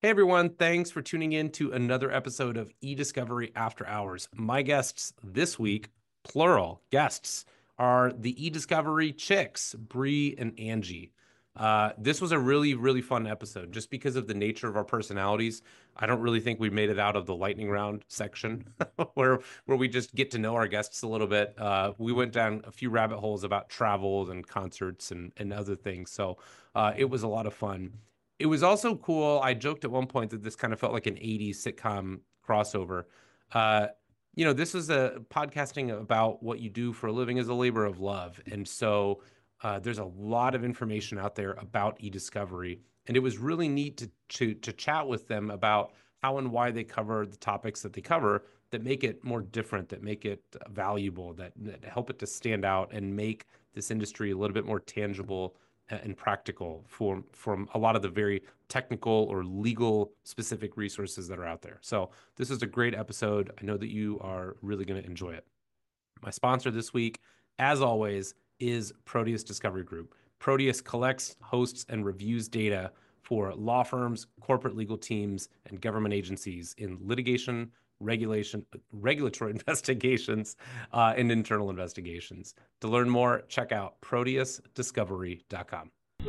Hey everyone, thanks for tuning in to another episode of eDiscovery After Hours. My guests this week, plural guests, are the eDiscovery chicks, Bree and Angie. This was a really, really fun episode just because of the nature of our personalities. I don't really think we made it out of the lightning round section where we just get to know our guests a little bit. We went down a few rabbit holes about travel and concerts and other things. So it was a lot of fun. It was also cool. I joked at one point that this kind of felt like an 80s sitcom crossover. Uh, this is a podcasting about what you do for a living as a labor of love. And so there's a lot of information out there about eDiscovery. And it was really neat to chat with them about how and why they cover the topics that they cover that make it more different, that make it valuable, that help it to stand out and make this industry a little bit more tangible and practical from a lot of the very technical or legal specific resources that are out there. So this is a great episode. I know that you are really going to enjoy it. My sponsor this week, as always, is Proteus Discovery Group. Proteus collects, hosts, and reviews data for law firms, corporate legal teams, and government agencies in litigation, regulatory investigations, and internal investigations. To learn more, check out proteusdiscovery.com.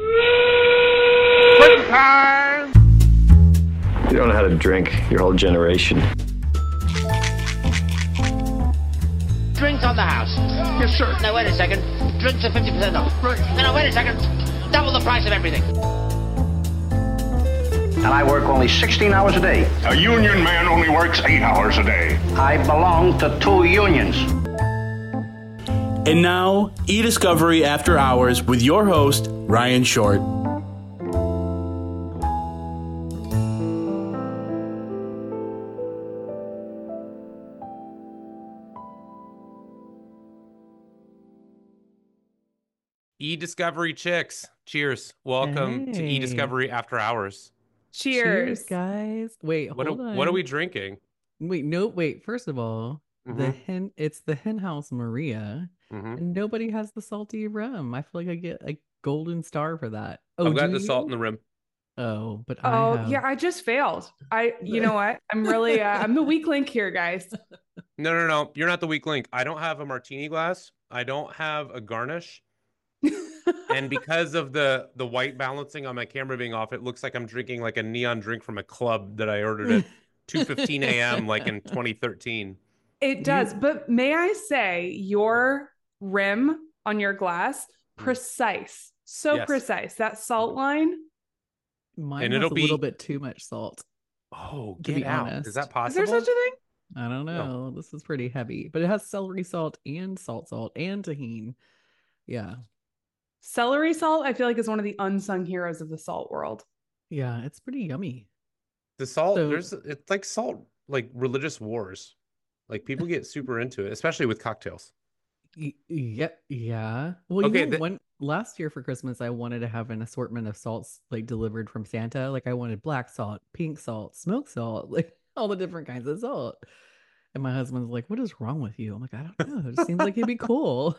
Quick time! You don't know how to drink, your whole generation. Drinks on the house. Yes, sir. No, wait a second. Drinks are 50% off. Right. No, wait a second. Double the price of everything. And I work only 16 hours a day. A union man only works 8 hours a day. I belong to 2 unions. And now, eDiscovery After Hours with your host, Ryan Short. eDiscovery chicks, cheers. Welcome to Hey. eDiscovery After Hours. Cheers, guys. Wait, What hold are, on. what are we drinking? Wait, no, wait. First of all, Mhm. it's the Hen House Maria, Mhm. and nobody has the salty rum. I feel like I get a golden star for that. Oh, I've got do the salt in you? the rim. Oh, but Oh, I have. yeah, I just failed. You know what? I'm really, I'm the weak link here, guys. No. You're not the weak link. I don't have a martini glass. I don't have a garnish. And because of the white balancing on my camera being off, it looks like I'm drinking like a neon drink from a club that I ordered at 2:15 a.m. like in 2013. It does. But may I say, your rim on your glass, precise. So Yes. precise. That salt line. Mine and has it'll a little be- bit too much salt. Oh, To get be out. honest. Is that Is possible? there such a thing? I don't know. This is pretty heavy, but it has celery salt and salt and tahini. Yeah, Celery salt, I feel like, is one of the unsung heroes of the salt world. yeah, it's pretty yummy. The salt, So- it's like salt, like religious wars. Like people get super into it, especially with cocktails. Yeah. Well, Okay, one last year for Christmas, I wanted to have an assortment of salts like delivered from Santa. Like I wanted black salt, pink salt, smoke salt, like all the different kinds of salt. And my husband's like, "What is wrong with you?" I'm like, "I don't know. It just seems like it'd be cool."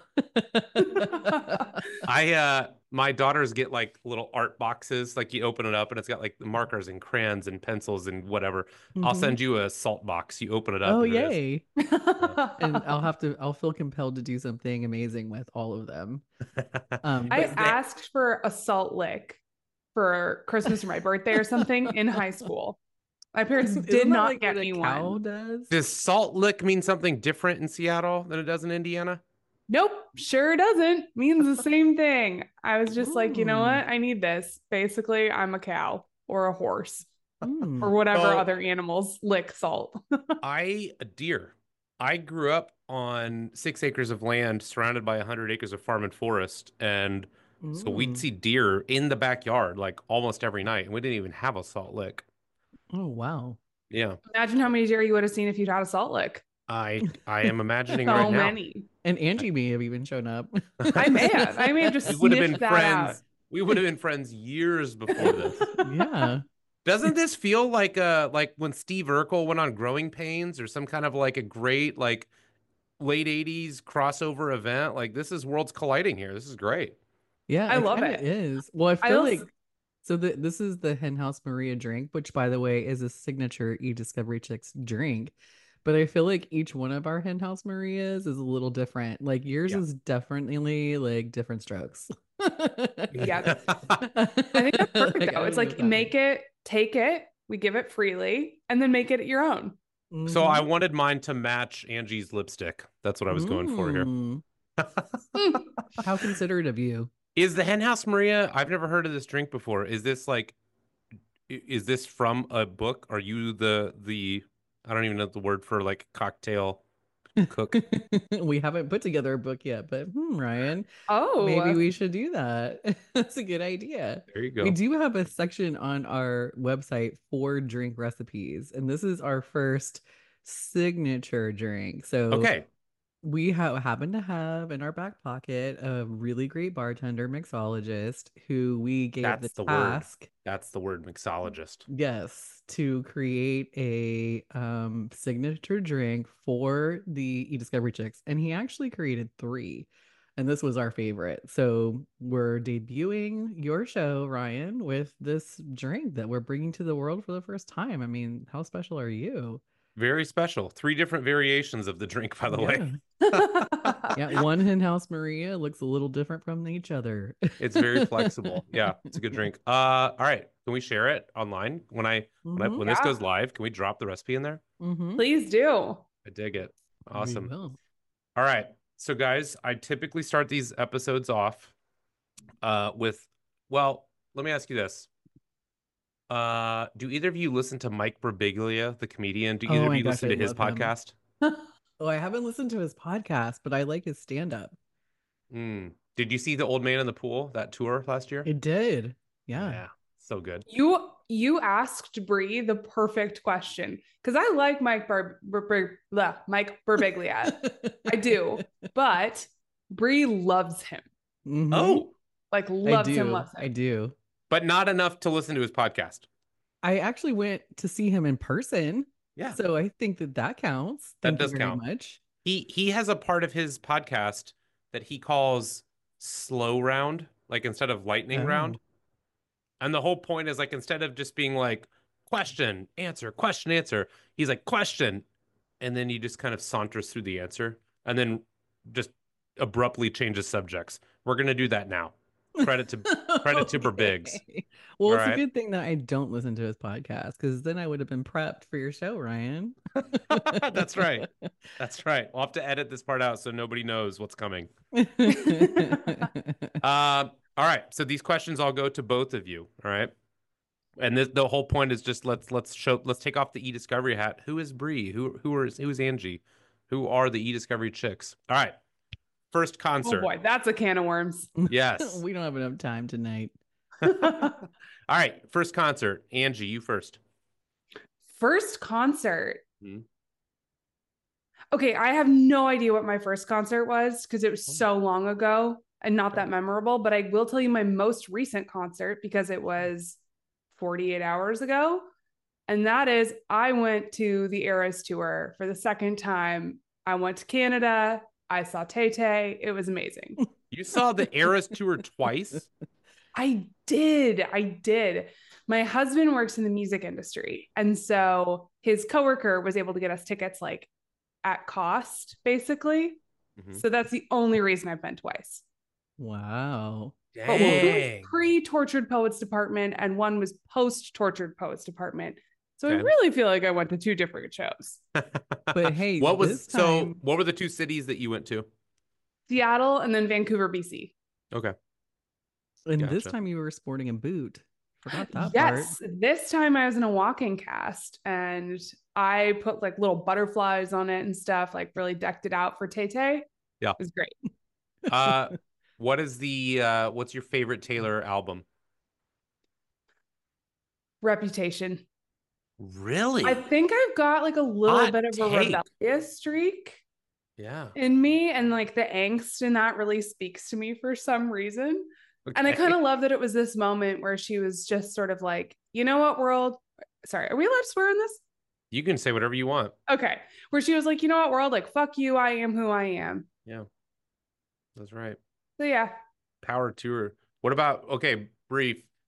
My daughters get like little art boxes, like you open it up and it's got like the markers and crayons and pencils and whatever. I'll Mhm. send you a salt box. You open it up. Oh, and there it is. yay. And I'll feel compelled to do something amazing with all of them. I asked for a salt lick for Christmas or my birthday or something in high school. My parents Isn't did that not like get what me a cow one. does? Does salt lick mean something different in Seattle than it does in Indiana? Nope, sure doesn't. Means the same thing. I was just like, you know Ooh. what? I need this. Basically, I'm a cow or a horse Mm. or whatever Well- other animals lick salt. A deer. I grew up on 6 acres of land surrounded by 100 acres of farm and forest. And so we'd Mm. see deer in the backyard like almost every night. And we didn't even have a salt lick. Oh, wow. Yeah. Imagine how many deer you would have seen if you'd had a salt lick. I am imagining So right now. many. And Angie may have even shown up. I may have. I may have just We would have been sniffed that friends. out. We would have been friends years before this. Yeah. Doesn't this feel like when Steve Urkel went on Growing Pains or some kind of like a great like late 80s crossover event? Like this is worlds colliding here. This is great. Yeah, I love kinda it. is. Well, I I feel also- like So this is the Henhouse Maria drink, which by the way is a signature eDiscovery Chicks drink. But I feel like each one of our Henhouse Marias is a little different. Like yours is definitely like different strokes. Yeah. I think that's perfect though. It's like make it, take it, we give it freely, and then make it your own. So I wanted mine to match Angie's lipstick. That's what I was going for here. How considerate of you. Is the Henhouse Maria, I've never heard of this drink before. Is this from a book? Are you the I don't even know the word for like cocktail cook? We haven't put together a book yet, but Ryan, oh, maybe we should do that. That's a good idea. There you go. We do have a section on our website for drink recipes, and this is our first signature drink. So okay. We happen to have in our back pocket a really great bartender mixologist who we gave the task. That's the word, mixologist. Yes, to create a signature drink for the eDiscovery Chicks, and he actually created 3, and this was our favorite. So we're debuting your show, Ryan, with this drink that we're bringing to the world for the first time. I mean, how special are you? Very special. 3 different variations of the drink, by the way. Yeah, one Henhouse Maria looks a little different from each other. It's very flexible. Yeah, it's a good drink. All right. Can we share it online when this goes live? Can we drop the recipe in there? Please do. I dig it. Awesome. All right. So guys, I typically start these episodes off with, well, let me ask you this. Do either of you listen to Mike Birbiglia, the comedian? Do either of you listen to his podcast? Oh, I haven't listened to his podcast, but I like his stand-up. Did you see The Old Man in the Pool, that tour last year? It did. Yeah. So good. You asked Brie the perfect question because I like Mike Birbiglia. I do, but Brie loves him. Oh, like loves him. I do. But not enough to listen to his podcast. I actually went to see him in person. Yeah. So I think that counts. That does very count. Much. He has a part of his podcast that he calls slow round, like instead of lightning round. And the whole point is like instead of just being like question, answer, he's like question. And then he just kind of saunters through the answer and then just abruptly changes subjects. We're going to do that now. Credit to Birbigs. Well, it's a good thing that I don't listen to his podcast because then I would have been prepped for your show, Ryan. That's right. We'll have to edit this part out so nobody knows what's coming. All right. So these questions all go to both of you. All right. And the whole point is just let's take off the eDiscovery hat. Who is Brie? Who is Angie? Who are the eDiscovery Chicks? All right. First concert. Oh boy, that's a can of worms. Yes. We don't have enough time tonight. All right. First concert. Angie, you first. First concert. Okay, I have no idea what my first concert was because it was so long ago and not that memorable, but I will tell you my most recent concert because it was 48 hours ago. And that is I went to the Eras tour for the second time. I went to Canada. I saw Tay Tay. It was amazing. You saw the Eras tour twice? I did. My husband works in the music industry. And so his coworker was able to get us tickets like at cost, basically. So that's the only reason I've been twice. Wow. Dang. But one was pre-Tortured Poets Department and one was post-Tortured Poets Department. So I really feel like I went to 2 different shows. But hey, what were the 2 cities that you went to? Seattle and then Vancouver, BC. Okay. And this time you were sporting a boot. Forgot that part. Yes. This time I was in a walking cast and I put like little butterflies on it and stuff, like really decked it out for Tay Tay. Yeah. It was great. What is what's your favorite Taylor album? Reputation. Really? I think I've got like a little bit of a rebellious streak in me, and like the angst in that really speaks to me for some reason. And I kind of love that it was this moment where she was just sort of like, you know what, world? Sorry, are we allowed to swear in this? You can say whatever you want. Okay. Where she was like, you know what, world? Like, fuck you. I am who I am. Yeah. That's right. So yeah. Power to her. What about, okay, brief.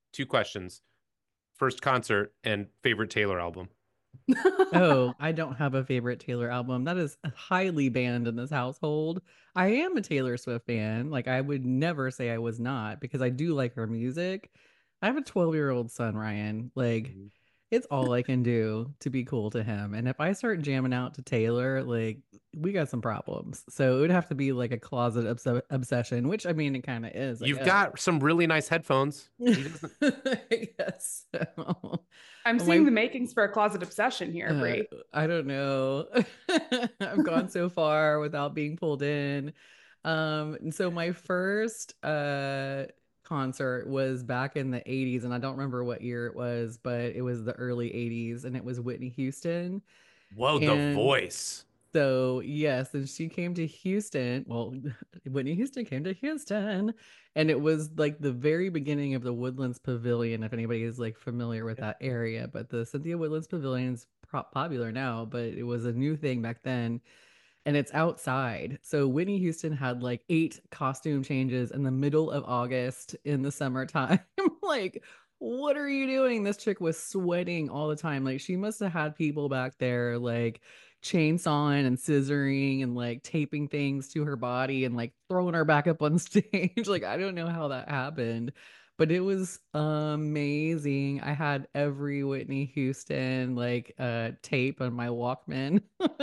2 questions. First concert and favorite Taylor album. Oh, I don't have a favorite Taylor album. That is highly banned in this household. I am a Taylor Swift fan. Like, I would never say I was not because I do like her music. I have a 12-year-old son, Ryan. Like, it's all I can do to be cool to him. And if I start jamming out to Taylor, like, we got some problems. So it would have to be like a closet obsession, which I mean, it kind of is. You've got some really nice headphones. I guess so. I'm seeing the makings for a closet obsession here, Brie. I don't know. I've gone so far without being pulled in. And so my first concert was back in the 80s, and I don't remember what year it was, but it was the early 80s, and it was Whitney Houston. Whoa, the voice. So yes, and she came to Houston. Well, Whitney Houston came to Houston, and it was like the very beginning of the Woodlands Pavilion, if anybody is like familiar with that area. But the Cynthia Woodlands Pavilion's popular now, but it was a new thing back then. And it's outside. So Whitney Houston had like 8 costume changes in the middle of August in the summertime. Like, what are you doing? This chick was sweating all the time. Like, she must have had people back there like chainsawing and scissoring and like taping things to her body and like throwing her back up on stage. Like, I don't know how that happened, but it was amazing. I had every Whitney Houston like tape on my Walkman.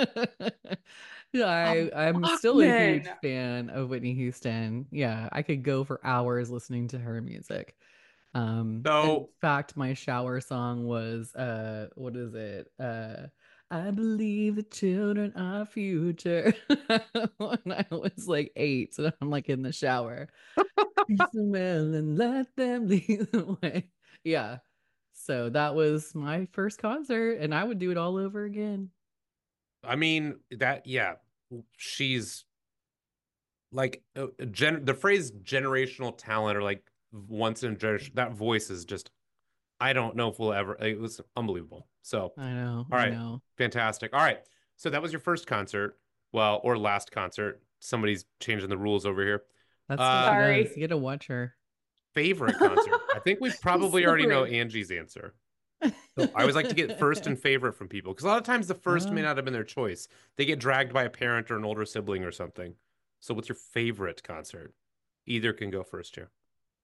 I'm still a huge fan of Whitney Houston. Yeah, I could go for hours listening to her music. In fact, my shower song was what is it? I believe the children are future. When I was like 8, so I'm like in the shower. Smell and let them lead the way. Yeah. So that was my first concert, and I would do it all over again. I mean, she's like the phrase generational talent, or like once in a generation, that voice is just, I don't know if we'll ever, it was unbelievable. So I know. All right. I know. Fantastic. All right. So that was your first concert. Well, or last concert. Somebody's changing the rules over here. That's sorry. You get to watch her. Favorite concert. I think we probably already know Angie's answer. So I always like to get first and favorite from people, because a lot of times the first may not have been their choice. They get dragged by a parent or an older sibling or something. So what's your favorite concert? Either can go first here.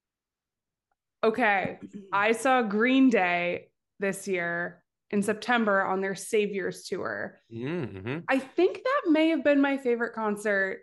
Okay. I saw Green Day this year in September on their Saviors tour. Mm-hmm. I think that may have been my favorite concert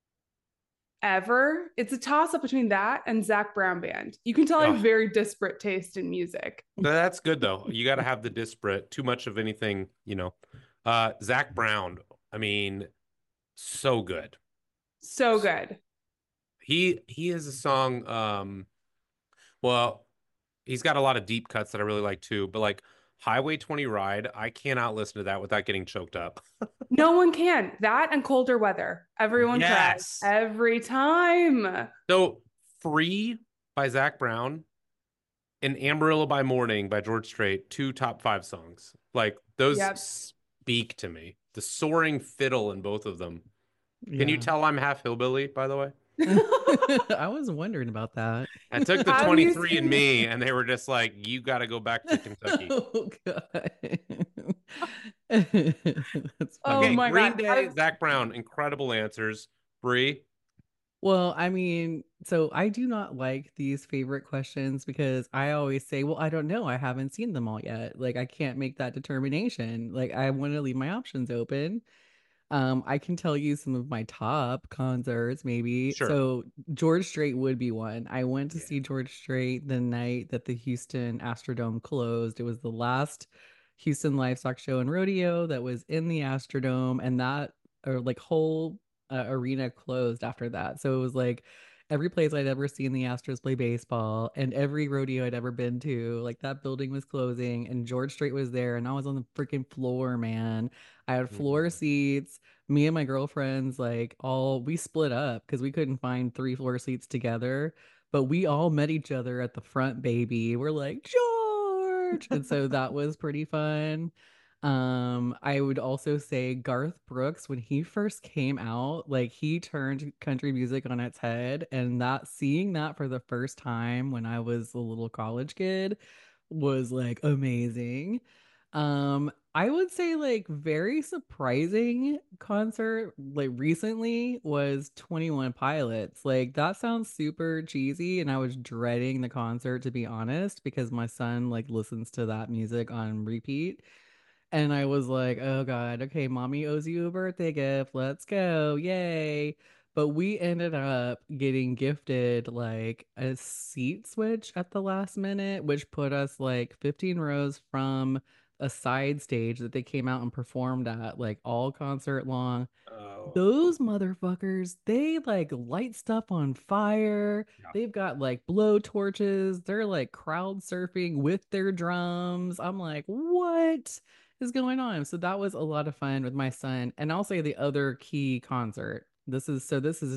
ever. It's a toss-up between that and Zac Brown Band. You can tell I have very disparate taste in music. That's good, though. You got to have the disparate. Too much of anything, you know. Zac Brown, I mean, so good. So good. He has a song, well, he's got a lot of deep cuts that I really like too, but like Highway 20 Ride, I cannot listen to that without getting choked up. No one can. That and Colder Weather. Everyone tries every time. So Free by Zac Brown and Amarillo by Morning by George Strait, 2 top 5 songs. Like those speak to me. The soaring fiddle in both of them. Yeah. Can you tell I'm half hillbilly, by the way? I was wondering about that. I took the 23andMe, and they were just like, you got to go back to Kentucky. Oh, God. Okay, my Green Day, Zac Brown, incredible answers. Brie? Well, I mean, so I do not like these favorite questions because I always say, well, I don't know. I haven't seen them all yet. Like, I can't make that determination. Like, I want to leave my options open. I can tell you some of my top concerts, maybe. Sure. So George Strait would be one. I went to see George Strait the night that the Houston Astrodome closed. It was the last Houston livestock show and rodeo that was in the Astrodome, and that whole arena closed after that. So it was like every place I'd ever seen the Astros play baseball and every rodeo I'd ever been to, like that building was closing and George Strait was there and I was on the freaking floor, man. I had floor seats. Me and my girlfriends, we split up because we couldn't find 3 floor seats together, but we all met each other at the front, baby. We're like, George. And so that was pretty fun. I would also say Garth Brooks, when he first came out, like he turned country music on its head, and that seeing that for the first time when I was a little college kid was like amazing. I would say like very surprising concert like recently was 21 Pilots. Like that sounds super cheesy and I was dreading the concert to be honest because my son like listens to that music on repeat. And I was like, oh God, okay, mommy owes you a birthday gift. Let's go. Yay. But we ended up getting gifted like a seat switch at the last minute, which put us like 15 rows from a side stage that they came out and performed at like all concert long. Oh, Those motherfuckers, they like light stuff on fire. yeah. They've got like blow torches. They're like crowd surfing with their drums. I'm like, what is going on? So that was a lot of fun with my son. And I'll say the other key concert. This is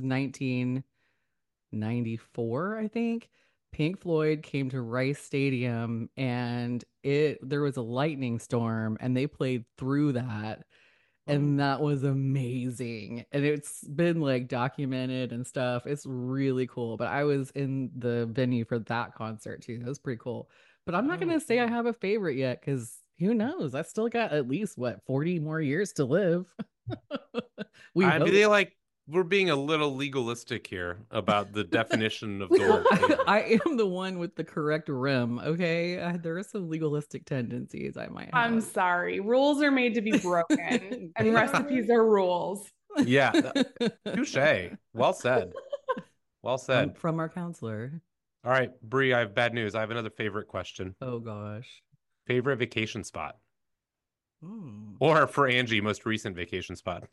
1994, I think. Pink Floyd came to Rice Stadium and there was a lightning storm and they played through that and that was amazing. And it's been like documented and stuff. It's really cool. But I was in the venue for that concert too. That was pretty cool. But I'm not gonna say I have a favorite yet because who knows? I still got at least 40 more years to live. I hope. feel like we're being a little legalistic here about the definition of the word favorite. I am the one with the correct rim. Okay, there are some legalistic tendencies I might have. I'm sorry. Rules are made to be broken, and recipes are rules. Yeah, touche. Well said. Well said. From our counselor. All right, Bree, I have bad news. I have another favorite question. Oh gosh. Favorite vacation spot? Or for Angie, most recent vacation spot?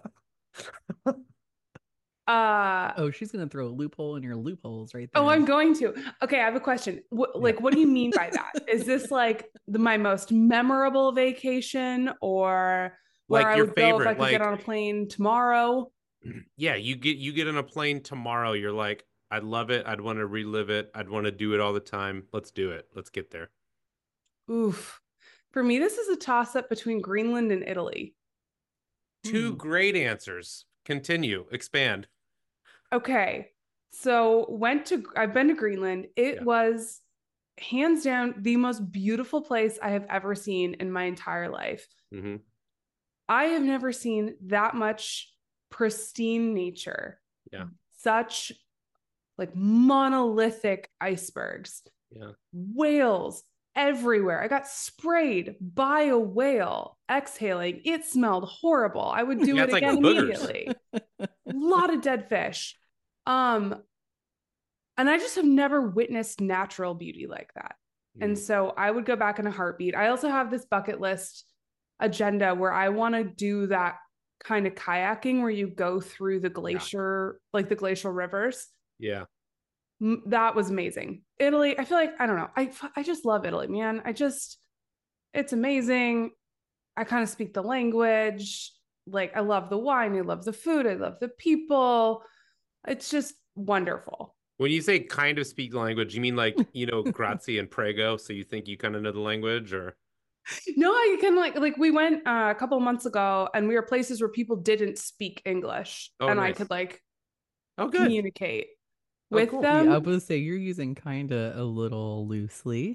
Oh, she's gonna throw a loophole in your loopholes right there. Oh, I'm going to. Okay, I have a question. What do you mean by that? Is this like my most memorable vacation, or where Like I your would go if I favorite, could get like- on a plane tomorrow? Yeah, you get on a plane tomorrow. You're like, I'd love it. I'd want to relive it. I'd want to do it all the time. Let's do it. Let's get there. Oof. For me, this is a toss-up between Greenland and Italy. Two great answers. Continue. Expand. Okay. So I've been to Greenland. It was hands down the most beautiful place I have ever seen in my entire life. Mm-hmm. I have never seen that much pristine nature. Yeah. Such like monolithic icebergs. Yeah. Whales everywhere. I got sprayed by a whale exhaling. It smelled horrible. I would do Yeah, it it's like again boogers. immediately. A lot of dead fish. And I just have never witnessed natural beauty like that. And so I would go back in a heartbeat. I also have this bucket list agenda where I want to do that kind of kayaking where you go through the glacier, like the glacial rivers. Yeah. That was amazing. Italy, I feel like, I don't know. I just love Italy, man. It's amazing. I kind of speak the language. Like, I love the wine. I love the food. I love the people. It's just wonderful. When you say kind of speak the language, you mean like, grazie and prego, so you think you kind of know the language, or? No, I can like we went a couple of months ago and we were places where people didn't speak English and nice. I could like good. communicate with them. Yeah, I would say you're using kind of a little loosely.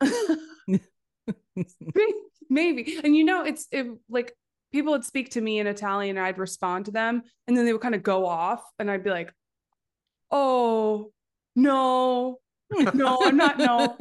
Maybe. And it's like people would speak to me in Italian and I'd respond to them and then they would kind of go off and I'd be like, oh, no, I'm not.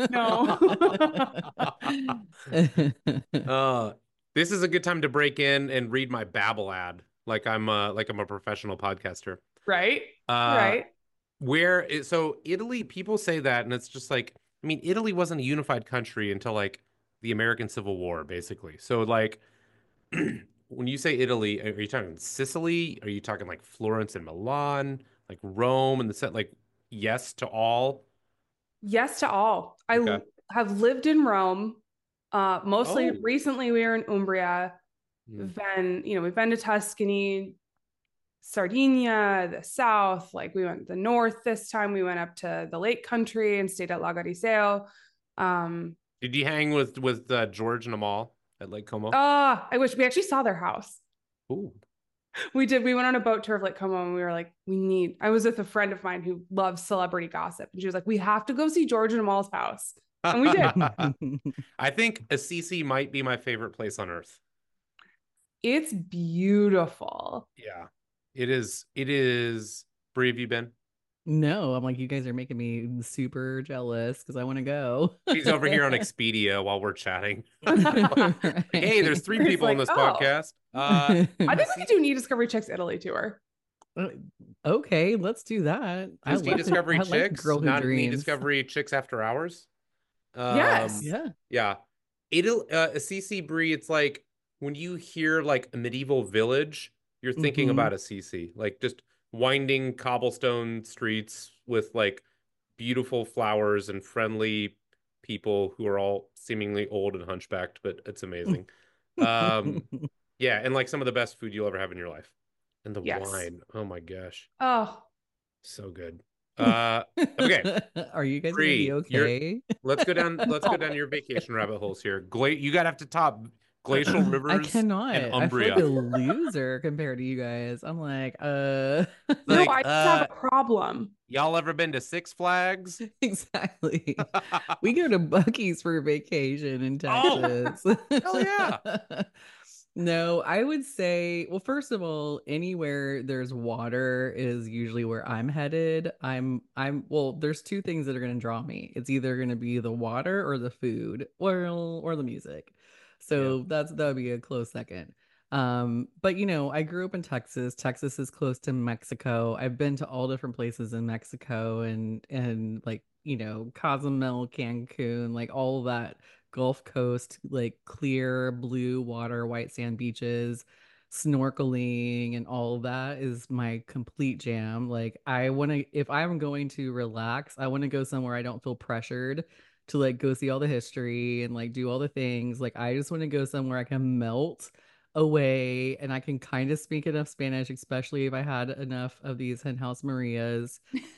No. This is a good time to break in and read my Babbel ad. Like I'm a professional podcaster. Right. Right. So Italy, people say that, and it's just like, I mean, Italy wasn't a unified country until like the American Civil War, basically. So like, when you say Italy, are you talking Sicily? Are you talking like Florence and Milan, like Rome and the set? Like, yes to all. Yes to all. I have lived in Rome. Mostly recently we were in Umbria. We've been to Tuscany, Sardinia, the south. Like we went the north this time. We went up to the Lake Country and stayed at Lago di Seo. Did you hang with George and Amal? at Lake Como? I wish we actually saw their house. Ooh. We did. We went on a boat tour of Lake Como and we were like, I was with a friend of mine who loves celebrity gossip. And she was like, we have to go see George and Amal's house. And we did. I think Assisi might be my favorite place on earth. It's beautiful. Yeah, it is. It is. Brie, have you been? No, I'm like, you guys are making me super jealous because I want to go. She's over here on Expedia while we're chatting. Right. Hey, there's 3 It's people like, in this oh. podcast. I think we could do an eDiscovery Chicks Italy tour. Okay, let's do that. Just eDiscovery Chicks, girlhood not dreams. eDiscovery Chicks After Hours. Yes. Yeah. Assisi, Brie, it's like when you hear like a medieval village, you're thinking about Assisi, like just winding cobblestone streets with like beautiful flowers and friendly people who are all seemingly old and hunchbacked, but it's amazing. Yeah, and like some of the best food you'll ever have in your life. And the wine. Oh my gosh. Oh. So good. Okay. Are you guys Brie, gonna be okay? Let's go down your vacation rabbit holes here. You gotta have to top glacial rivers. I cannot. And I feel Umbria. like a loser compared to you guys. I'm like, No, I just have a problem. Y'all ever been to Six Flags? Exactly. We go to Buc-ee's for vacation in Texas. Hell yeah. No, I would say, well, first of all, anywhere there's water is usually where I'm headed. Well, there's 2 things that are going to draw me. It's either going to be the water or the food or the music. So that would be a close second. But I grew up in Texas. Texas is close to Mexico. I've been to all different places in Mexico and like, Cozumel, Cancun, like all of that Gulf Coast, like clear blue water, white sand beaches, snorkeling, and all of that is my complete jam. Like if I'm going to relax, I want to go somewhere I don't feel pressured to like go see all the history and like do all the things. Like I just want to go somewhere I can melt away and I can kind of speak enough Spanish, especially if I had enough of these hen house Marias.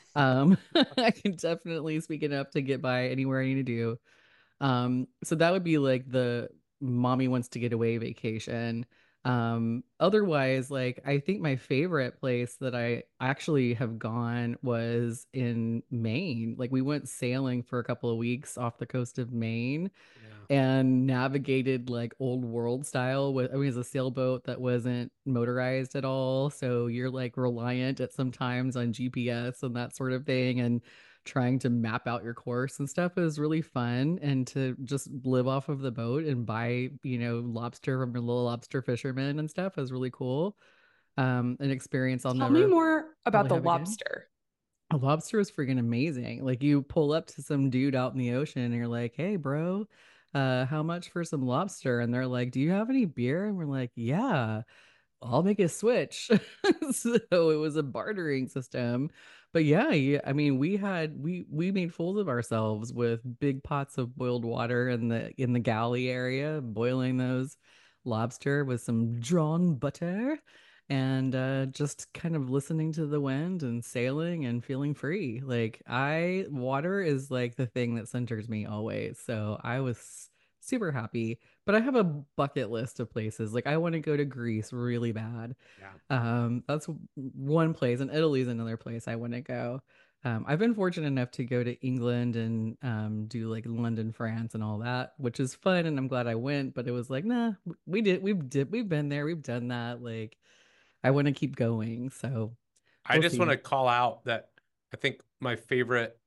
I can definitely speak enough to get by anywhere I need to do. So that would be like the mommy wants to get away vacation. Otherwise, like I think my favorite place that I actually have gone was in Maine. Like we went sailing for a couple of weeks off the coast of Maine and navigated like old world style it was a sailboat that wasn't motorized at all. So you're like reliant at sometimes on GPS and that sort of thing. And trying to map out your course and stuff is really fun. And to just live off of the boat and buy, lobster from a little lobster fisherman and stuff is really cool. An experience I'll Tell never me more about the have again. lobster. A lobster is freaking amazing. Like you pull up to some dude out in the ocean and you're like, hey, bro, how much for some lobster? And they're like, do you have any beer? And we're like, yeah, I'll make a switch. So it was a bartering system. But yeah, I mean, we made fools of ourselves with big pots of boiled water in the galley area, boiling those lobster with some drawn butter and just kind of listening to the wind and sailing and feeling free. Like water is like the thing that centers me always. So I was super happy, but I have a bucket list of places. Like I want to go to Greece really bad. That's one place, and Italy's another place I want to go. I've been fortunate enough to go to England and do like London, France and all that, which is fun, and I'm glad I went, but it was like, nah, we've been there, we've done that. Like I want to keep going. So I just want to call out that I think my favorite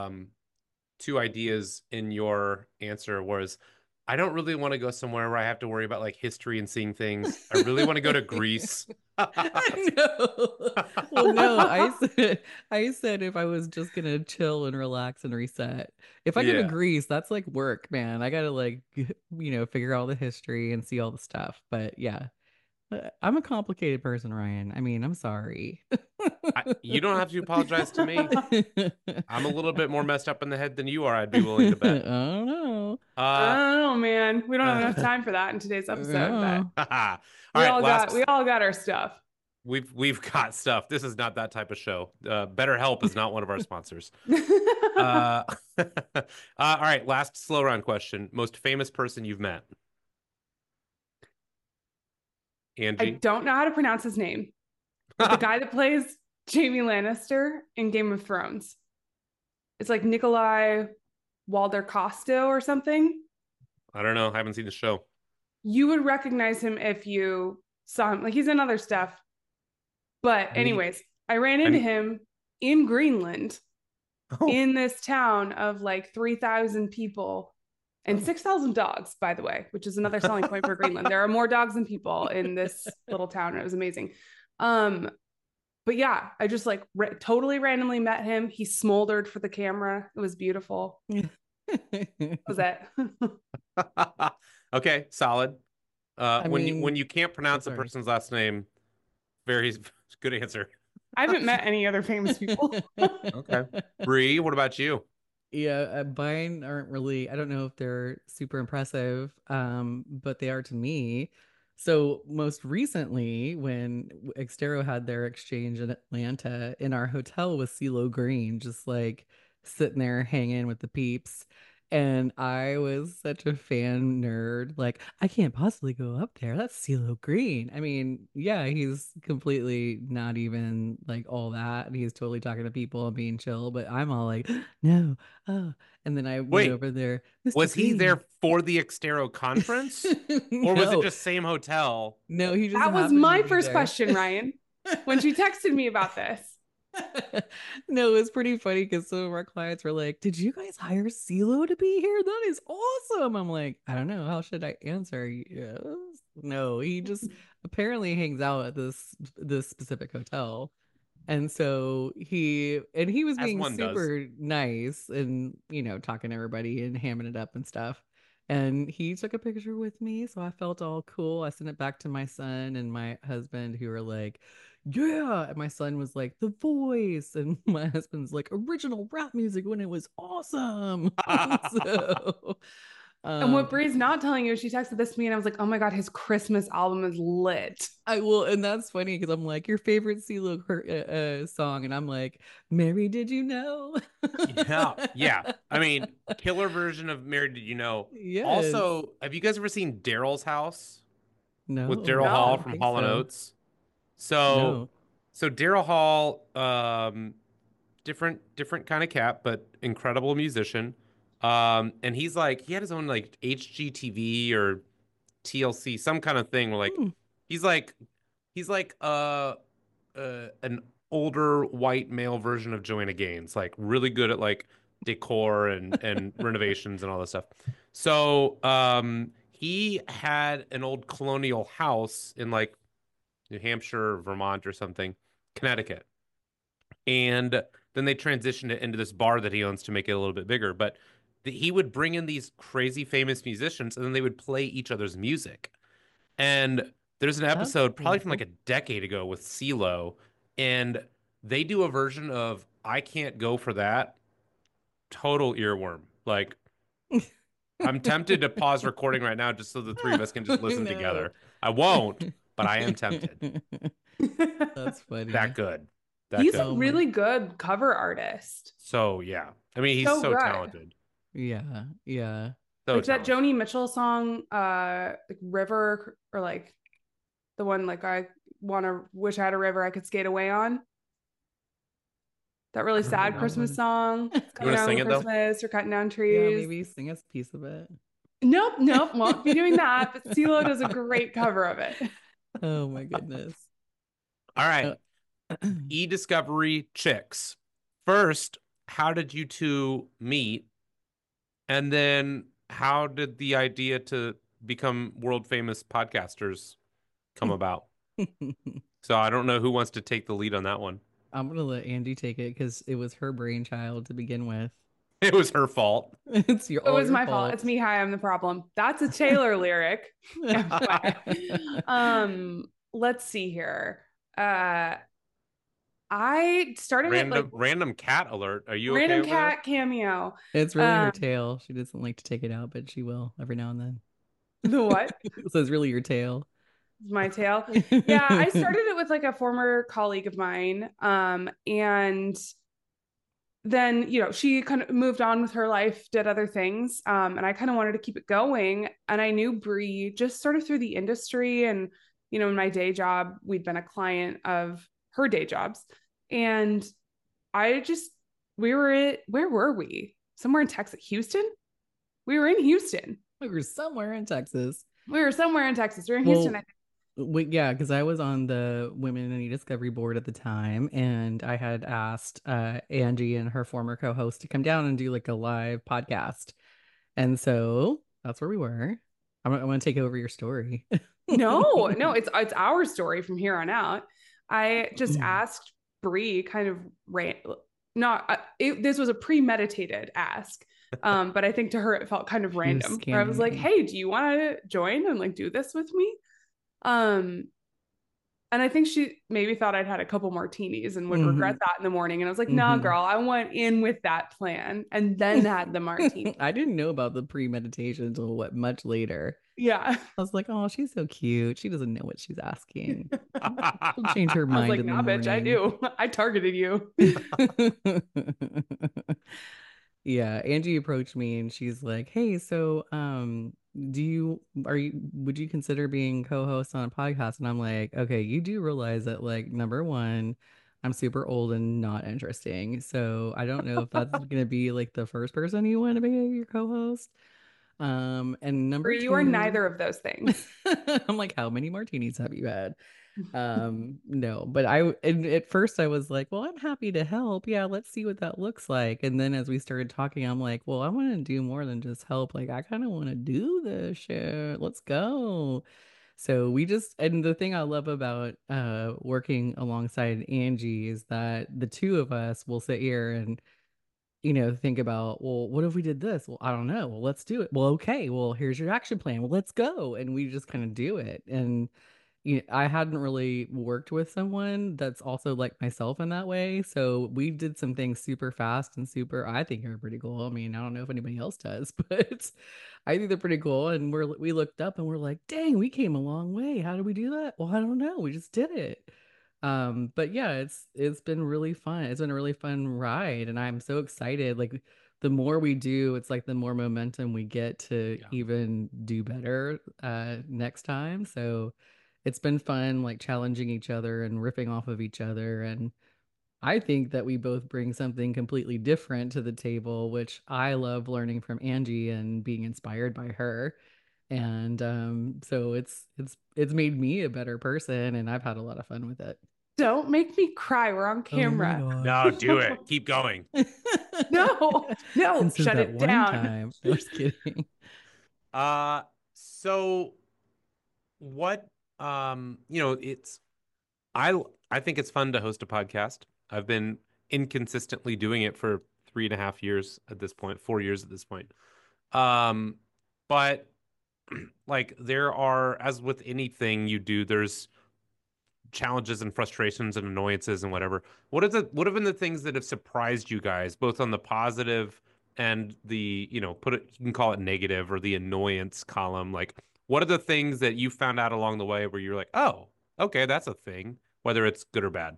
2 ideas in your answer was, I don't really want to go somewhere where I have to worry about like history and seeing things. I really want to go to Greece. No. Well, no, I said if I was just gonna chill and relax and reset. If I go to Greece, that's like work, man. I gotta like figure out all the history and see all the stuff. But yeah, I'm a complicated person, Ryan. I mean, I'm sorry. You don't have to apologize to me. I'm a little bit more messed up in the head than you are, I'd be willing to bet. I don't know. I don't know, man. We don't have enough time for that in today's episode. But we all got our stuff. We've got stuff. This is not that type of show. BetterHelp is not one of our sponsors. All right, last slow round question. Most famous person you've met? I Angie. don't know how to pronounce his name. But the guy that plays Jaime Lannister in Game of Thrones. It's like Nikolai Walder-Costo or something. I don't know. I haven't seen the show. You would recognize him if you saw him. Like, he's in other stuff. But anyways, I ran into him in Greenland in this town of like 3,000 people and 6,000 dogs, by the way, which is another selling point for Greenland. There are more dogs than people in this little town. And it was amazing. But yeah, I just like totally randomly met him. He smoldered for the camera. It was beautiful. Was that? Okay, solid. When you can't pronounce a sorry. person's last name, very good answer. I haven't met any other famous people. Okay. Bree, what about you? Yeah, mine aren't really, I don't know if they're super impressive, but they are to me. So most recently, when Xterro had their exchange in Atlanta, in our hotel was CeeLo Green, just like sitting there hanging with the peeps. And I was such a fan nerd. Like, I can't possibly go up there. That's CeeLo Green. I mean, yeah, he's completely not even like all that. And he's totally talking to people and being chill. But I'm all like, no. Oh. And then I went over there. "Mr. Was he Green." there for the Xterro conference? Or was it No. just same hotel? No, he just That was happened to my be first there. question, Ryan, when she texted me about this. No, it was pretty funny because some of our clients were like, "Did you guys hire CeeLo to be here? That is awesome." I'm like, I don't know. How should I answer? Yes. No, he just apparently hangs out at this specific hotel. And so he was As being one does. super nice and, talking to everybody and hamming it up and stuff. And he took a picture with me, so I felt all cool. I sent it back to my son and my husband, who were like, yeah. And my son was like, The Voice. And my husband's like, original rap music when it was awesome. So, And what Bree's not telling you, she texted this to me and I was like, oh my God, his Christmas album is lit. I will, and that's funny because I'm like, your favorite CeeLo song, and I'm like, Mary, did you know? Yeah. I mean, killer version of Mary Did You Know? Yes. Also, have you guys ever seen Daryl's House? No. With Daryl No, Hall I from think Hall and so. Oates? So Daryl Hall, different kind of cat, but incredible musician. And he's like, he had his own like HGTV or TLC, some kind of thing where like he's like an older white male version of Joanna Gaines, like really good at like decor and renovations and all this stuff. So he had an old colonial house in like New Hampshire, Vermont, or something, Connecticut. And then they transitioned it into this bar that he owns to make it a little bit bigger. But he would bring in these crazy famous musicians and then they would play each other's music. And there's an episode probably from like a decade ago with CeeLo, and they do a version of I Can't Go For That. Total earworm. Like, I'm tempted to pause recording right now just so the three of us can just listen together. I won't, but I am tempted. That's funny. That good. He's a really good cover artist. So, yeah. I mean, he's so good. talented. Yeah. So Like that talented. Joni Mitchell song, like River, or like the one like I wish I had a river I could skate away on. That really sad Christmas song. Cutting down sing it, though? Christmas or cutting down Yeah, trees. maybe sing us a piece of it. Nope, won't be doing that. But CeeLo does a great cover of it. Oh my goodness. All right. E-Discovery chicks. First, how did you two meet? And then how did the idea to become world famous podcasters come about? So I don't know who wants to take the lead on that one. I'm gonna let Angie take it because it was her brainchild to begin with. It was her fault. It's It was my fault. It's me. Hi, I'm the problem. That's a Taylor lyric. Let's see here. I started Random cat alert. Are you random okay cat cameo. It's really her tail. She doesn't like to take it out, but she will every now and then. The what? So it's really your tail. My tail. Yeah, I started it with like a former colleague of mine. And then, she kind of moved on with her life, did other things. And I kind of wanted to keep it going. And I knew Bree just sort of through the industry and, you know, in my day job, we'd been a client of her day jobs. And where were we? Somewhere in Texas, Houston? We were in Houston. We were somewhere in Texas. We were in Houston, I think. Yeah, because I was on the Women in E-Discovery board at the time, and I had asked Angie and her former co-host to come down and do like a live podcast. And so that's where we were. I want to take over your story. No, it's our story from here on out. I just asked Bree kind of this was a premeditated ask. But I think to her, it felt kind of random where I was like, hey, do you want to join and like do this with me? And I think she maybe thought I'd had a couple martinis and would regret that in the morning. And I was like, nah, girl, I went in with that plan and then had the martini. I didn't know about the premeditation until much later. Yeah. I was like, oh, she's so cute. She doesn't know what she's asking. She'll change her mind. I was like, nah, bitch, I do. I targeted you. Yeah, Angie approached me and she's like, hey, so would you consider being co-host on a podcast? And I'm like, okay, you do realize that, like, number one, I'm super old and not interesting. So I don't know if that's gonna be like the first person you want to be your co-host. And number two, you are neither of those things. I'm like, how many martinis have you had? No, but at first I was like, well, I'm happy to help. Yeah, let's see what that looks like. And then as we started talking, I'm like, well, I want to do more than just help. Like, I kind of want to do this shit. Let's go. So and the thing I love about working alongside Angie is that the two of us will sit here and, you know, think about, well, what if we did this? Well, I don't know. Well, let's do it. Well, okay. Well, here's your action plan. Well, let's go. And we just kind of do it. And you know, I hadn't really worked with someone that's also like myself in that way. So we did some things super fast and I think are pretty cool. I mean, I don't know if anybody else does, but I think they're pretty cool. And we looked up and we're like, dang, we came a long way. How did we do that? Well, I don't know. We just did it. But yeah, it's been really fun. It's been a really fun ride. And I'm so excited. Like, the more we do, it's like the more momentum we get to even do better next time. So it's been fun, like challenging each other and riffing off of each other. And I think that we both bring something completely different to the table, which I love learning from Angie and being inspired by her. And so it's made me a better person, and I've had a lot of fun with it. Don't make me cry. We're on camera. No, do it. Keep going. No, shut it down. No, just kidding. So what, you know, I think it's fun to host a podcast. I've been inconsistently doing it for 3.5 years at this point, 4 years at this point. But like, there are, as with anything you do, there's challenges and frustrations and annoyances and whatever. What have been the things that have surprised you guys, both on the positive and the, you know, you can call it negative or the annoyance column? Like, what are the things that you found out along the way where you're like, oh, okay, that's a thing, whether it's good or bad?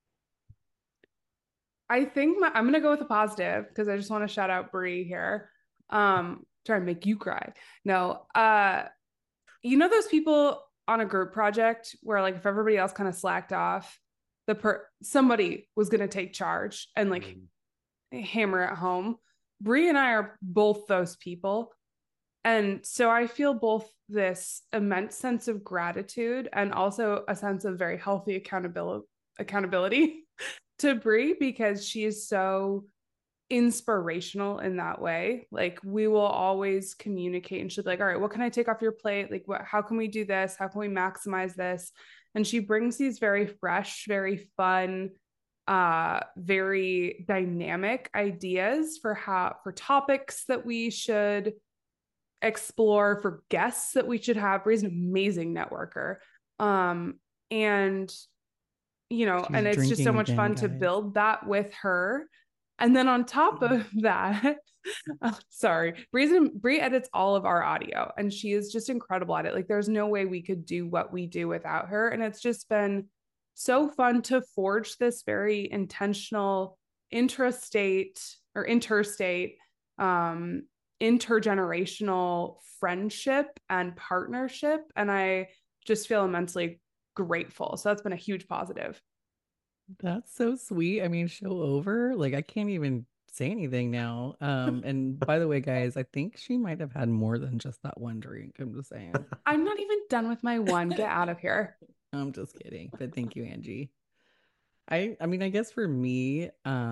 I think I'm going to go with a positive because I just want to shout out Bree here. Try and make you cry. No, you know, those people on a group project where, like, if everybody else kind of slacked off, somebody was going to take charge and like hammer it home. Bree and I are both those people. And so I feel both this immense sense of gratitude and also a sense of very healthy accountability to Bree, because she is so inspirational in that way. Like, we will always communicate and she'll be like, all right, what can I take off your plate? Like, how can we do this? How can we maximize this? And she brings these very fresh, very fun, very dynamic ideas for topics that we should explore, for guests that we should have. Bree's an amazing networker. And you know, and it's just so much fun to build that with her. And then on top of that, Bree edits all of our audio, and she is just incredible at it. Like, there's no way we could do what we do without her. And it's just been so fun to forge this very intentional interstate, intergenerational friendship and partnership. And I just feel immensely grateful. So that's been a huge positive. That's so sweet. I mean, show over. Like I can't even say anything now. And by the way, guys, I think she might have had more than just that one drink. I'm just saying. I'm not even done with my one. Get out of here. I'm just kidding. But thank you, Angie. I mean, I guess for me,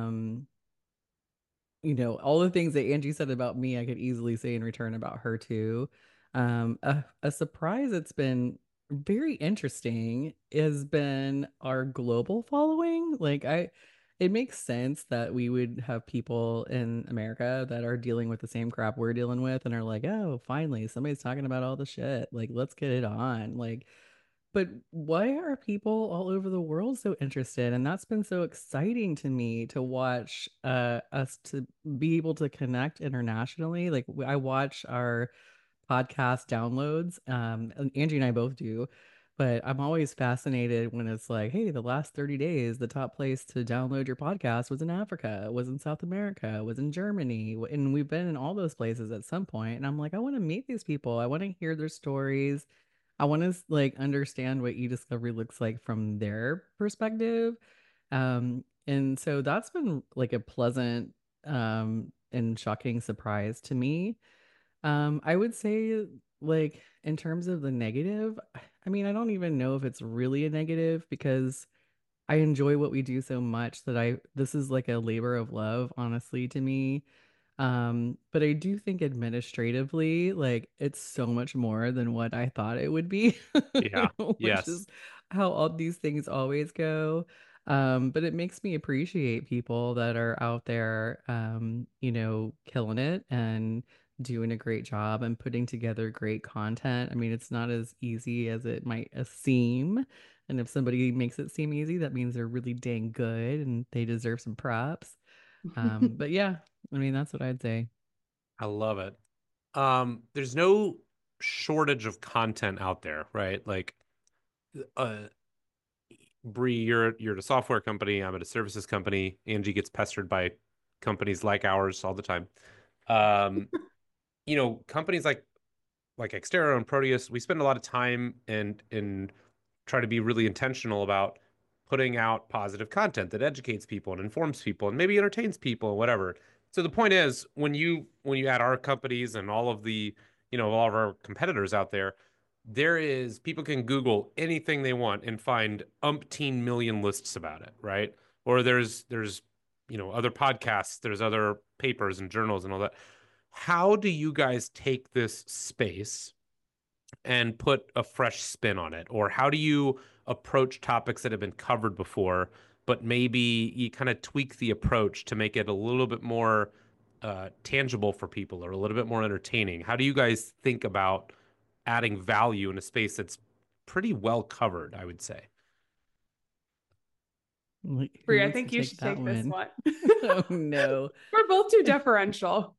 all the things that Angie said about me, I could easily say in return about her too. A surprise that's been very interesting has been our global following. It makes sense that we would have people in America that are dealing with the same crap we're dealing with and are like, oh, finally, somebody's talking about all the shit. Like, let's get it on. But why are people all over the world so interested? And that's been so exciting to me to watch us to be able to connect internationally. Like I watch our podcast downloads, and Angie and I both do. But I'm always fascinated when it's like, hey, the last 30 days, the top place to download your podcast was in Africa, was in South America, was in Germany. And we've been in all those places at some point. And I'm like, I want to meet these people. I want to hear their stories. I want to understand what e-discovery looks like from their perspective. And so that's been like a pleasant and shocking surprise to me. I would say in terms of the negative, I mean, I don't even know if it's really a negative because I enjoy what we do so much that this is like a labor of love, honestly, to me. But I do think administratively, it's so much more than what I thought it would be, Yeah. which Yes. is how all these things always go. But it makes me appreciate people that are out there, killing it and doing a great job and putting together great content. I mean, it's not as easy as it might seem. And if somebody makes it seem easy, that means they're really dang good and they deserve some props. But yeah, I mean, that's what I'd say. I love it. There's no shortage of content out there, right? Like, Bree, you're at a software company. I'm at a services company. Angie gets pestered by companies like ours all the time. Um, companies like Xterra and Proteus, we spend a lot of time and try to be really intentional about putting out positive content that educates people and informs people and maybe entertains people and whatever. So the point is, when you add our companies and all of the, all of our competitors out there is people can Google anything they want and find umpteen million lists about it, right? Or there's other podcasts, there's other papers and journals and all that. How do you guys take this space and put a fresh spin on it? Or how do you approach topics that have been covered before, but maybe you kind of tweak the approach to make it a little bit more tangible for people or a little bit more entertaining? How do you guys think about adding value in a space that's pretty well covered, I would say? Brie, I think you should take this one. Oh no. We're both too deferential.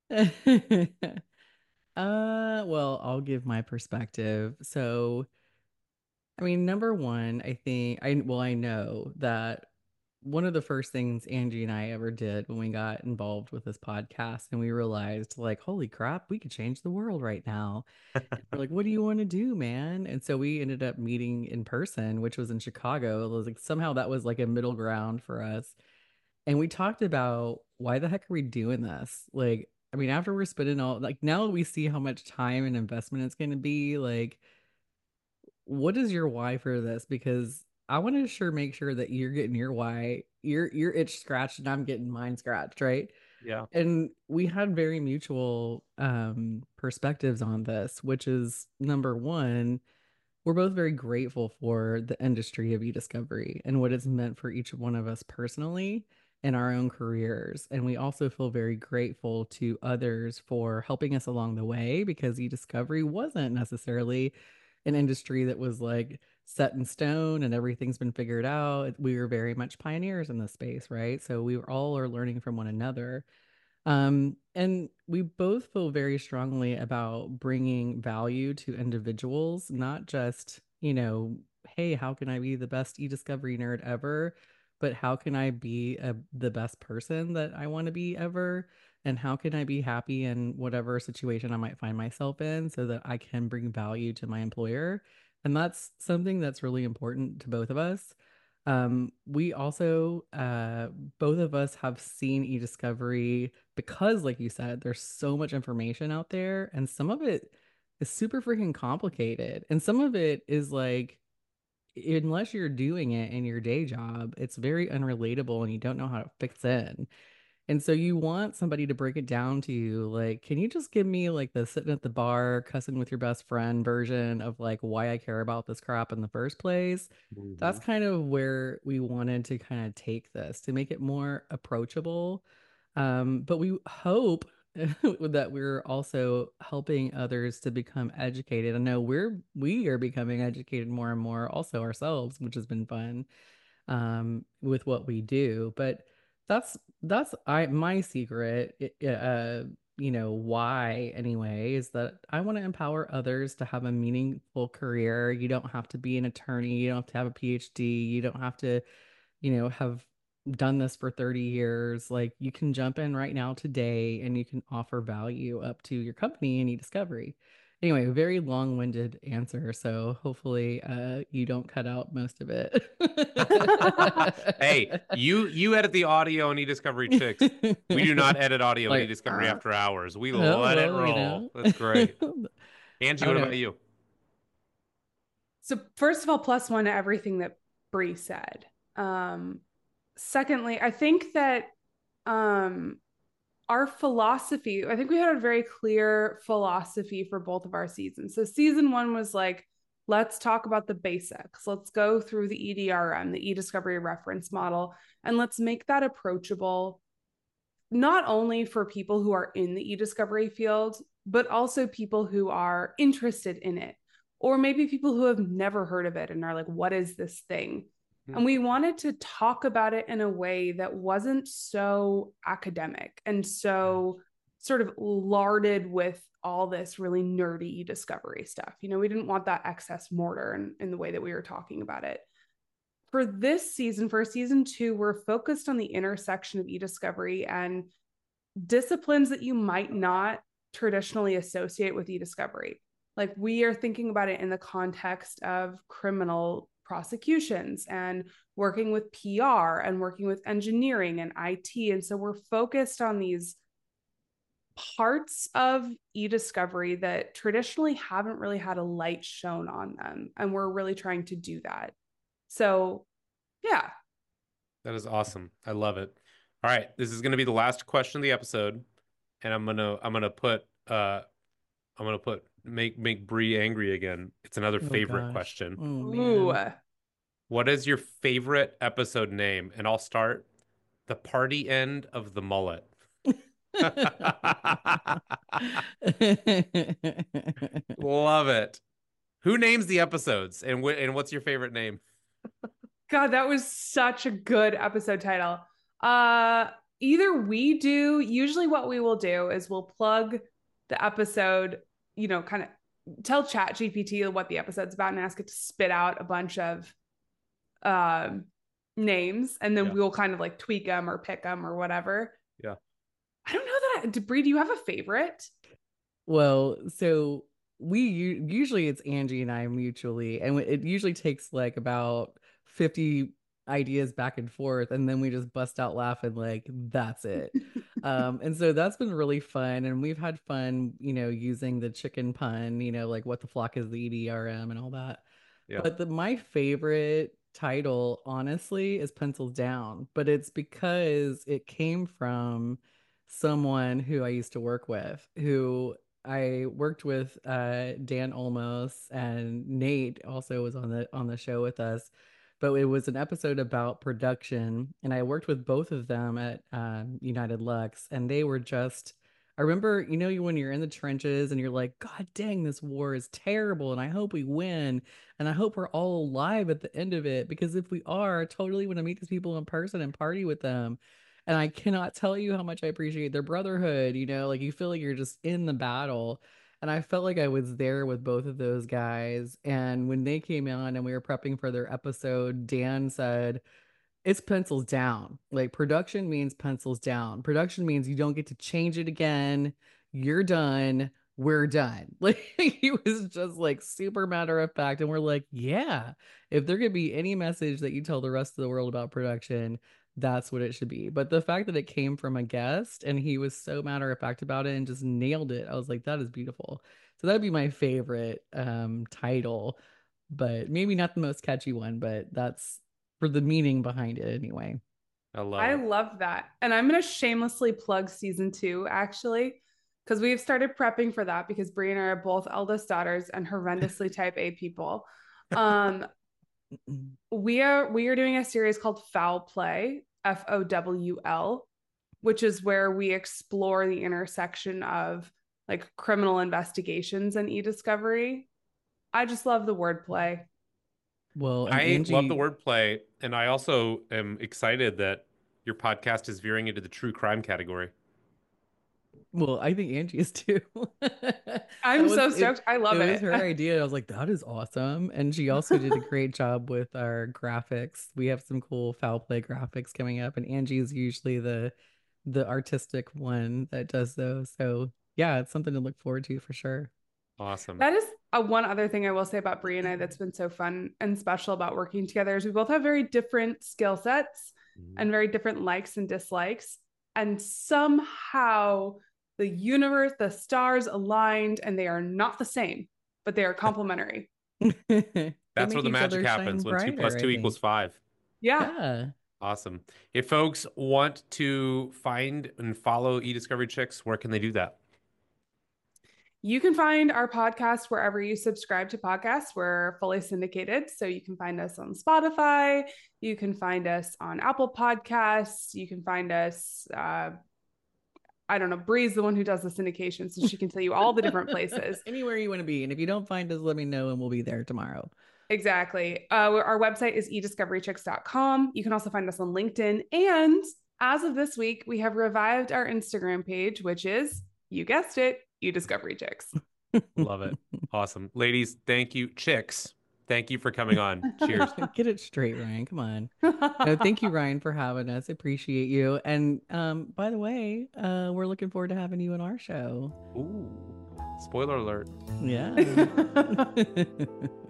Well, I'll give my perspective. So, I mean, number one, I know that one of the first things Angie and I ever did when we got involved with this podcast and we realized, holy crap, we could change the world right now. We're like, what do you want to do, man? And so we ended up meeting in person, which was in Chicago. It was somehow that was like a middle ground for us. And we talked about why the heck are we doing this? I mean, after we're spending now we see how much time and investment it's going to be. What is your why for this? Because I want to make sure that you're getting your why, your itch scratched, and I'm getting mine scratched, right? Yeah. And we had very mutual perspectives on this, which is number one, we're both very grateful for the industry of e-discovery and what it's meant for each one of us personally in our own careers. And we also feel very grateful to others for helping us along the way because e-discovery wasn't necessarily an industry that was set in stone and everything's been figured out. We were very much pioneers in this space, right? So we all are learning from one another. And we both feel very strongly about bringing value to individuals, not just, hey, how can I be the best e-discovery nerd ever? But how can I be the best person that I want to be ever? And how can I be happy in whatever situation I might find myself in so that I can bring value to my employer And that's something that's really important to both of us. We also, both of us have seen eDiscovery because, like you said, there's so much information out there, and some of it is super freaking complicated. And some of it is like, unless you're doing it in your day job, it's very unrelatable and you don't know how it fits in. And so you want somebody to break it down to you. Like, can you just give me like the sitting at the bar, cussing with your best friend version of like why I care about this crap in the first place? That's kind of where we wanted to kind of take this to make it more approachable. But we hope that we're also helping others to become educated. I know we are becoming educated more and more also ourselves, which has been fun with what we do. But that's my secret, why anyway, is that I want to empower others to have a meaningful career. You don't have to be an attorney, you don't have to have a PhD, you don't have to, have done this for 30 years. Like, you can jump in right now today and you can offer value up to your company in eDiscovery. Anyway, very long-winded answer, so hopefully you don't cut out most of it. Hey, you edit the audio in eDiscovery Chicks. We do not edit audio in eDiscovery After Hours. We let it roll. That's great. Angie, what about you? So first of all, +1 to everything that Bree said. Secondly, I think that our philosophy, I think we had a very clear philosophy for both of our seasons. So season 1 was like, let's talk about the basics. Let's go through the EDRM, the eDiscovery reference model, and let's make that approachable, not only for people who are in the eDiscovery field, but also people who are interested in it, or maybe people who have never heard of it and are like, what is this thing? And we wanted to talk about it in a way that wasn't so academic and so sort of larded with all this really nerdy eDiscovery stuff. We didn't want that excess mortar in the way that we were talking about it. For this season, for season 2, we're focused on the intersection of eDiscovery and disciplines that you might not traditionally associate with eDiscovery. Like, we are thinking about it in the context of criminal prosecutions and working with PR and working with engineering and IT. And so we're focused on these parts of eDiscovery that traditionally haven't really had a light shown on them. And we're really trying to do that. So, yeah. That is awesome. I love it. All right. This is going to be the last question of the episode. And I'm going to put make Bree angry again. It's another favorite question. Ooh. What is your favorite episode name? And I'll start. The Party End of the Mullet. Love it. Who names the episodes? And what's your favorite name? God, that was such a good episode title. Either we do, usually what we will do is we'll plug the episode, kind of tell ChatGPT what the episode's about and ask it to spit out a bunch of names, and then we'll kind of like tweak them or pick them or whatever. Yeah. I don't know that. Bree, do you have a favorite? Well, so we usually it's Angie and I mutually, and it usually takes like about 50 ideas back and forth, and then we just bust out laughing like that's it. And so that's been really fun, and we've had fun, using the chicken pun, like what the flock is the EDRM and all that. Yeah. But my favorite title, honestly, is Pencils Down, but it's because it came from someone who I used to work with, who I worked with, Dan Olmos, and Nate also was on the show with us. But it was an episode about production, and I worked with both of them at United Lux, and they were just, I remember, when you're in the trenches and you're like, God dang, this war is terrible, and I hope we win, and I hope we're all alive at the end of it, because if we are, I totally want to meet these people in person and party with them. And I cannot tell you how much I appreciate their brotherhood, like you feel like you're just in the battle. And I felt like I was there with both of those guys. And when they came on and we were prepping for their episode, Dan said, it's pencils down. Like, production means pencils down. Production means you don't get to change it again. You're done. we're done. Like he was just like super matter of fact. And we're like, yeah, if there could be any message that you tell the rest of the world about production, that's what it should be. But the fact that it came from a guest and he was so matter of fact about it and just nailed it, I was like, that is beautiful. So that'd be my favorite title, but maybe not the most catchy one, but that's for the meaning behind it anyway. I love that. And I'm going to shamelessly plug season 2, actually, because we've started prepping for that because Brie and I are both eldest daughters and horrendously type A people. We are doing a series called Foul Play, FOWL, which is where we explore the intersection of like criminal investigations and e-discovery. I just love the wordplay. Well, I love the wordplay, and I also am excited that your podcast is veering into the true crime category. Well, I think Angie is too. I'm so stoked. I love it. It was her idea. I was like, that is awesome. And she also did a great job with our graphics. We have some cool Foul Play graphics coming up, and Angie is usually the artistic one that does those. So yeah, it's something to look forward to for sure. Awesome. That is one other thing I will say about Brie and I that's been so fun and special about working together is we both have very different skill sets and very different likes and dislikes. And somehow the universe, the stars aligned, and they are not the same, but they are complementary. That's where the magic happens when 2 + 2 = 5. Yeah. Awesome. If folks want to find and follow eDiscovery Chicks, where can they do that? You can find our podcast wherever you subscribe to podcasts. We're fully syndicated. So you can find us on Spotify. You can find us on Apple Podcasts. You can find us, I don't know, Bree's the one who does the syndication, so she can tell you all the different places. Anywhere you want to be. And if you don't find us, let me know and we'll be there tomorrow. Exactly. Our website is ediscoverychicks.com. You can also find us on LinkedIn. And as of this week, we have revived our Instagram page, which is, you guessed it, eDiscovery Chicks. Love it. Awesome. Ladies, thank you. Chicks, thank you for coming on. Cheers. Get it straight, Ryan. Come on. No, thank you, Ryan, for having us. Appreciate you. And by the way, we're looking forward to having you on our show. Ooh, spoiler alert. Yeah.